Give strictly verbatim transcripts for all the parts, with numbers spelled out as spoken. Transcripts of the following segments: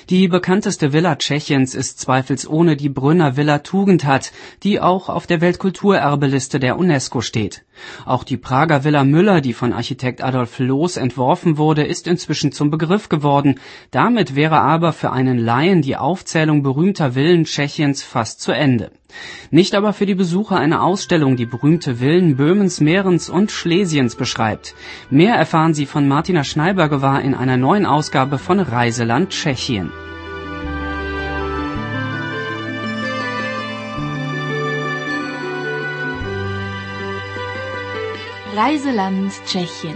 Die bekannteste Villa Tschechiens ist zweifelsohne die Brünner Villa Tugendhat, die auch auf der Weltkulturerbeliste der UNESCO steht. Auch die Prager Villa Müller, die von Architekt Adolf Loos entworfen wurde, ist inzwischen zum Begriff geworden. Damit wäre aber für einen Laien die Aufzählung berühmter Villen Tschechiens fast zu Ende. Nicht aber für die Besucher einer Ausstellung, die berühmte Villen Böhmens, Mährens und Schlesiens beschreibt. Mehr erfahren Sie von Martina Schneibergewahr in einer neuen Ausgabe von Reiseland Tschechien. Reiseland Tschechien.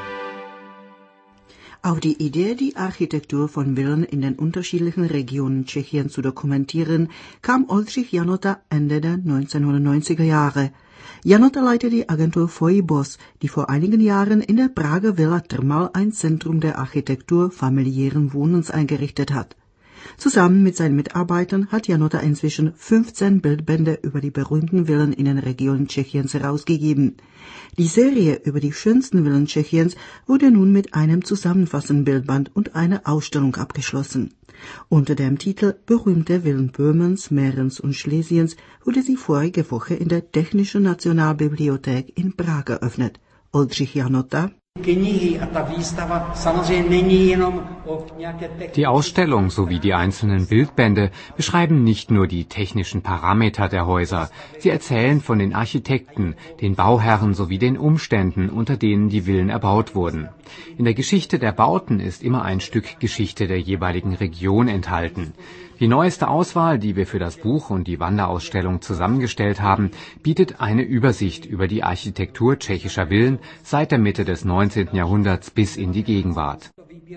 Auf die Idee, die Architektur von Villen in den unterschiedlichen Regionen Tschechiens zu dokumentieren, kam Oldřich Janota Ende der neunzehnhundertneunziger Jahre. Janota leitet die Agentur Fojibos, die vor einigen Jahren in der Prager Villa Trmal ein Zentrum der Architektur familiären Wohnens eingerichtet hat. Zusammen mit seinen Mitarbeitern hat Janota inzwischen fünfzehn Bildbände über die berühmten Villen in den Regionen Tschechiens herausgegeben. Die Serie über die schönsten Villen Tschechiens wurde nun mit einem zusammenfassenden Bildband und einer Ausstellung abgeschlossen. Unter dem Titel Berühmte Villen Böhmens, Mährens und Schlesiens wurde sie vorige Woche in der Technischen Nationalbibliothek in Prag eröffnet. Oldřich Janota. Die Ausstellung sowie die einzelnen Bildbände beschreiben nicht nur die technischen Parameter der Häuser, sie erzählen von den Architekten, den Bauherren sowie den Umständen, unter denen die Villen erbaut wurden. In der Geschichte der Bauten ist immer ein Stück Geschichte der jeweiligen Region enthalten. Die neueste Auswahl, die wir für das Buch und die Wanderausstellung zusammengestellt haben, bietet eine Übersicht über die Architektur tschechischer Villen seit der Mitte des neunzehnten Jahrhunderts bis in die Gegenwart.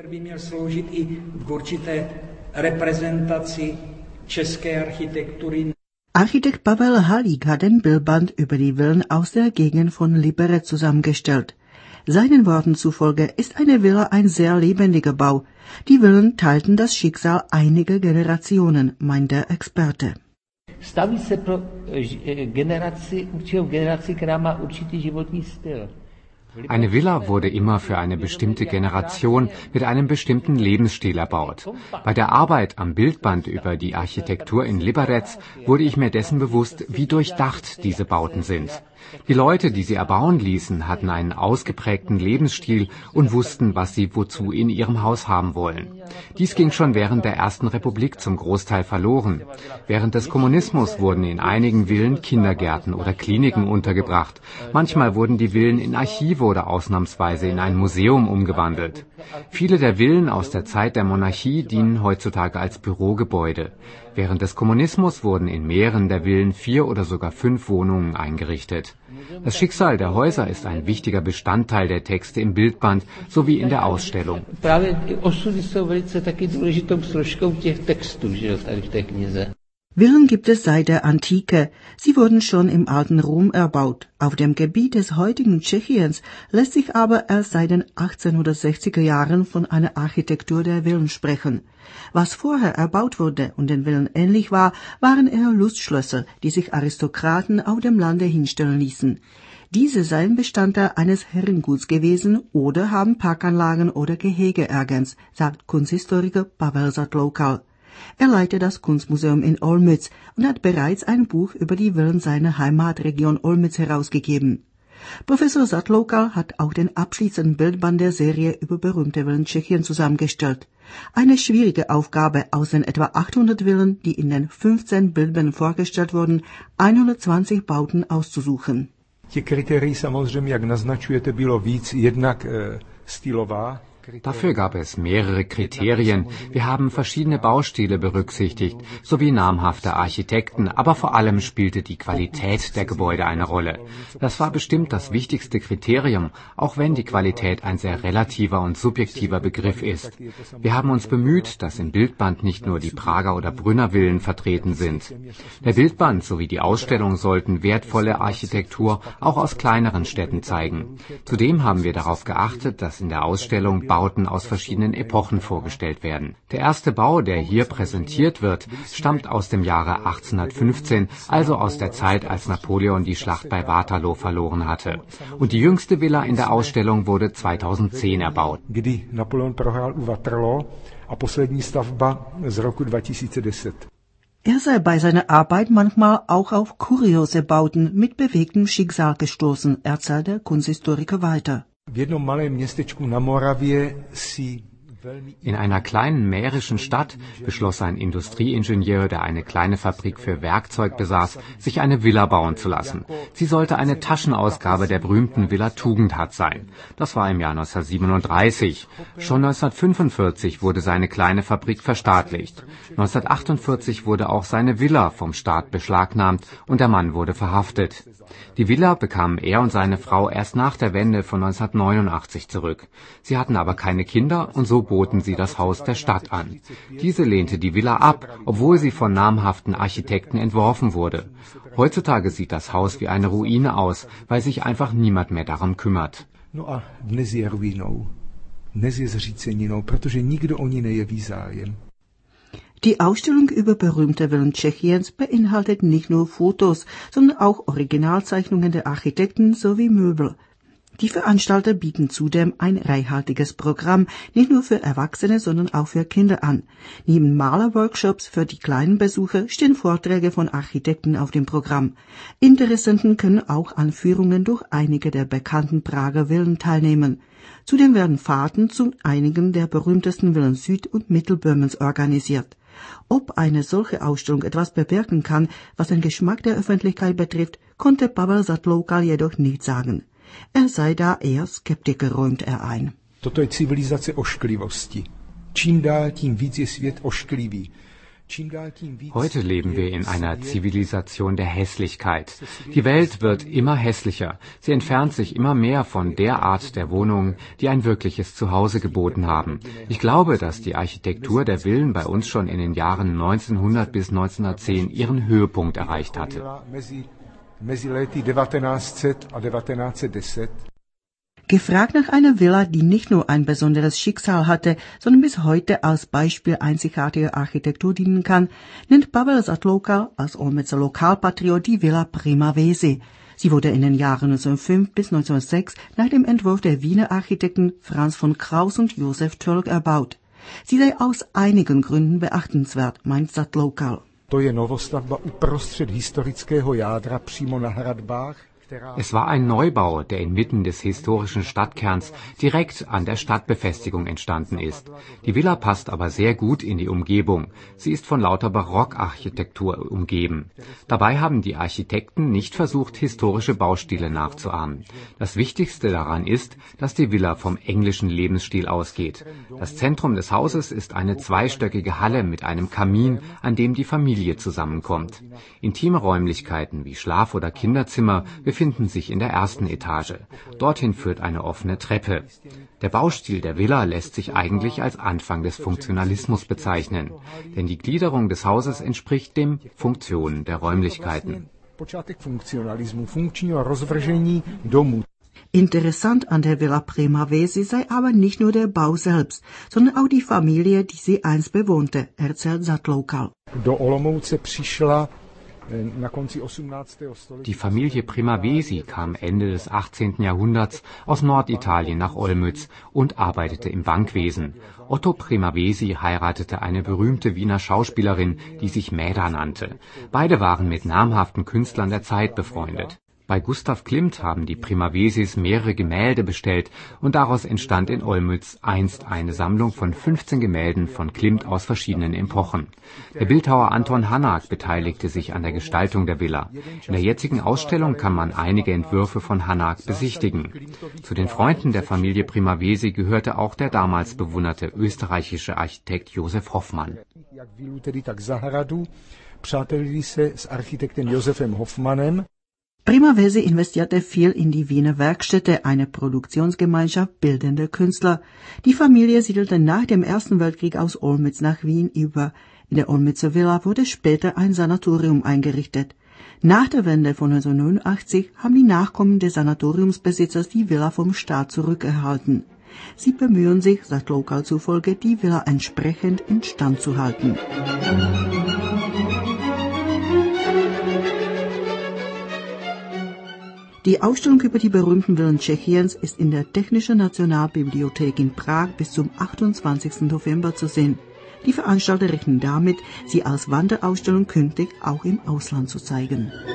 Architekt Pavel Halík hat den Bildband über die Villen aus der Gegend von Liberec zusammengestellt. Seinen Worten zufolge ist eine Villa ein sehr lebendiger Bau. Die Villen teilten das Schicksal einiger Generationen, meint der Experte. Staví se pro generaci, určitou generaci, která má určitý životní styl. Eine Villa wurde immer für eine bestimmte Generation mit einem bestimmten Lebensstil erbaut. Bei der Arbeit am Bildband über die Architektur in Liberec wurde ich mir dessen bewusst, wie durchdacht diese Bauten sind. Die Leute, die sie erbauen ließen, hatten einen ausgeprägten Lebensstil und wussten, was sie wozu in ihrem Haus haben wollen. Dies ging schon während der Ersten Republik zum Großteil verloren. Während des Kommunismus wurden in einigen Villen Kindergärten oder Kliniken untergebracht. Manchmal wurden die Villen in Archive oder ausnahmsweise in ein Museum umgewandelt. Viele der Villen aus der Zeit der Monarchie dienen heutzutage als Bürogebäude. Während des Kommunismus wurden in mehreren der Villen vier oder sogar fünf Wohnungen eingerichtet. Das Schicksal der Häuser ist ein wichtiger Bestandteil der Texte im Bildband sowie in der Ausstellung. Villen gibt es seit der Antike. Sie wurden schon im alten Rom erbaut. Auf dem Gebiet des heutigen Tschechiens lässt sich aber erst seit den achtzehnhundertsechziger Jahren von einer Architektur der Villen sprechen. Was vorher erbaut wurde und den Villen ähnlich war, waren eher Lustschlösser, die sich Aristokraten auf dem Lande hinstellen ließen. Diese seien Bestandteil eines Herrenguts gewesen oder haben Parkanlagen oder Gehege ergänzt, sagt Kunsthistoriker Pavel Zatloukal. Er leitet das Kunstmuseum in Olmütz und hat bereits ein Buch über die Villen seiner Heimatregion Olmütz herausgegeben. Professor Zatloukal hat auch den abschließenden Bildband der Serie über berühmte Villen Tschechien zusammengestellt. Eine schwierige Aufgabe, aus den etwa achthundert Villen, die in den fünfzehn Bildbänden vorgestellt wurden, hundertzwanzig Bauten auszusuchen. Těch kritérií samozřejmě, jak naznačujete, bylo víc, jednak stylová. Dafür gab es mehrere Kriterien. Wir haben verschiedene Baustile berücksichtigt, sowie namhafte Architekten, aber vor allem spielte die Qualität der Gebäude eine Rolle. Das war bestimmt das wichtigste Kriterium, auch wenn die Qualität ein sehr relativer und subjektiver Begriff ist. Wir haben uns bemüht, dass im Bildband nicht nur die Prager oder Brünner Villen vertreten sind. Der Bildband sowie die Ausstellung sollten wertvolle Architektur auch aus kleineren Städten zeigen. Zudem haben wir darauf geachtet, dass in der Ausstellung Bauten aus verschiedenen Epochen vorgestellt werden. Der erste Bau, der hier präsentiert wird, stammt aus dem Jahre achtzehnhundertfünfzehn, also aus der Zeit, als Napoleon die Schlacht bei Waterloo verloren hatte. Und die jüngste Villa in der Ausstellung wurde zweitausendzehn erbaut. Kdy Napoleon prohrál u Waterloo a poslední stavba z roku dva tisíce deset. Er sei bei seiner Arbeit manchmal auch auf kuriose Bauten mit bewegtem Schicksal gestoßen, erzählt der Kunsthistoriker weiter. V jednom malém městečku na Moravě si In einer kleinen mährischen Stadt beschloss ein Industrieingenieur, der eine kleine Fabrik für Werkzeug besaß, sich eine Villa bauen zu lassen. Sie sollte eine Taschenausgabe der berühmten Villa Tugendhat sein. Das war im Jahr neunzehnhundertsiebenunddreißig. Schon neunzehnhundertfünfundvierzig wurde seine kleine Fabrik verstaatlicht. neunzehnhundertachtundvierzig wurde auch seine Villa vom Staat beschlagnahmt und der Mann wurde verhaftet. Die Villa bekamen er und seine Frau erst nach der Wende von neunzehnhundertneunundachtzig zurück. Sie hatten aber keine Kinder und so boten sie das Haus der Stadt an. Diese lehnte die Villa ab, obwohl sie von namhaften Architekten entworfen wurde. Heutzutage sieht das Haus wie eine Ruine aus, weil sich einfach niemand mehr darum kümmert. No a dnes je ruinou. Dnes je zříceninou, protože nikdo o ní nejeví zájem. Die Ausstellung über berühmte Villen Tschechiens beinhaltet nicht nur Fotos, sondern auch Originalzeichnungen der Architekten sowie Möbel. Die Veranstalter bieten zudem ein reichhaltiges Programm, nicht nur für Erwachsene, sondern auch für Kinder an. Neben Malerworkshops für die kleinen Besucher stehen Vorträge von Architekten auf dem Programm. Interessenten können auch an Führungen durch einige der bekannten Prager Villen teilnehmen. Zudem werden Fahrten zu einigen der berühmtesten Villen Süd- und Mittelböhmens organisiert. Ob eine solche Ausstellung etwas bewirken kann, was den Geschmack der Öffentlichkeit betrifft, konnte Pavel Zatloukal jedoch nicht sagen. Er sei da eher Skeptiker, räumt er ein. Toto je civilizace ošklivosti. Čím dál tím víc je svět ošklivý. Heute leben wir in einer Zivilisation der Hässlichkeit. Die Welt wird immer hässlicher. Sie entfernt sich immer mehr von der Art der Wohnungen, die ein wirkliches Zuhause geboten haben. Ich glaube, dass die Architektur der Villen bei uns schon in den Jahren neunzehnhundert bis neunzehnhundertzehn ihren Höhepunkt erreicht hatte. Gefragt nach einer Villa, die nicht nur ein besonderes Schicksal hatte, sondern bis heute als Beispiel einzigartiger Architektur dienen kann, nennt Pavel Zatloukal als Olmützer Lokalpatriot die Villa Prima Vesi. Sie wurde in den Jahren neunzehnhundertfünf bis neunzehnhundertsechs nach dem Entwurf der Wiener Architekten Franz von Kraus und Josef Törlk erbaut. Sie sei aus einigen Gründen beachtenswert, meint Zatloukal. To je novostavba uprostřed historického jádra přímo na hradbách. Es war ein Neubau, der inmitten des historischen Stadtkerns direkt an der Stadtbefestigung entstanden ist. Die Villa passt aber sehr gut in die Umgebung. Sie ist von lauter Barockarchitektur umgeben. Dabei haben die Architekten nicht versucht, historische Baustile nachzuahmen. Das Wichtigste daran ist, dass die Villa vom englischen Lebensstil ausgeht. Das Zentrum des Hauses ist eine zweistöckige Halle mit einem Kamin, an dem die Familie zusammenkommt. Intime Räumlichkeiten wie Schlaf- oder Kinderzimmer befinden sich in der ersten Etage. Dorthin führt eine offene Treppe. Der Baustil der Villa lässt sich eigentlich als Anfang des Funktionalismus bezeichnen, denn die Gliederung des Hauses entspricht den Funktionen der Räumlichkeiten. Interessant an der Villa Prima Vesi sei aber nicht nur der Bau selbst, sondern auch die Familie, die sie einst bewohnte, erzählt Zatloukal. Do Olomouce přišla Die Familie Primavesi kam Ende des achtzehnten Jahrhunderts aus Norditalien nach Olmütz und arbeitete im Bankwesen. Otto Primavesi heiratete eine berühmte Wiener Schauspielerin, die sich Mäda nannte. Beide waren mit namhaften Künstlern der Zeit befreundet. Bei Gustav Klimt haben die Primavesis mehrere Gemälde bestellt und daraus entstand in Olmütz einst eine Sammlung von fünfzehn Gemälden von Klimt aus verschiedenen Epochen. Der Bildhauer Anton Hanak beteiligte sich an der Gestaltung der Villa. In der jetzigen Ausstellung kann man einige Entwürfe von Hanak besichtigen. Zu den Freunden der Familie Primavesi gehörte auch der damals bewunderte österreichische Architekt Josef Hoffmann. Primavesi investierte viel in die Wiener Werkstätte, eine Produktionsgemeinschaft bildender Künstler. Die Familie siedelte nach dem Ersten Weltkrieg aus Olmütz nach Wien über. In der Olmützer Villa wurde später ein Sanatorium eingerichtet. Nach der Wende von neunzehnhundertneunundachtzig haben die Nachkommen des Sanatoriumsbesitzers die Villa vom Staat zurückerhalten. Sie bemühen sich, sagt Lokal zufolge, die Villa entsprechend instand zu halten. Die Ausstellung über die berühmten Villen Tschechiens ist in der Technischen Nationalbibliothek in Prag bis zum achtundzwanzigsten November zu sehen. Die Veranstalter rechnen damit, sie als Wanderausstellung künftig auch im Ausland zu zeigen.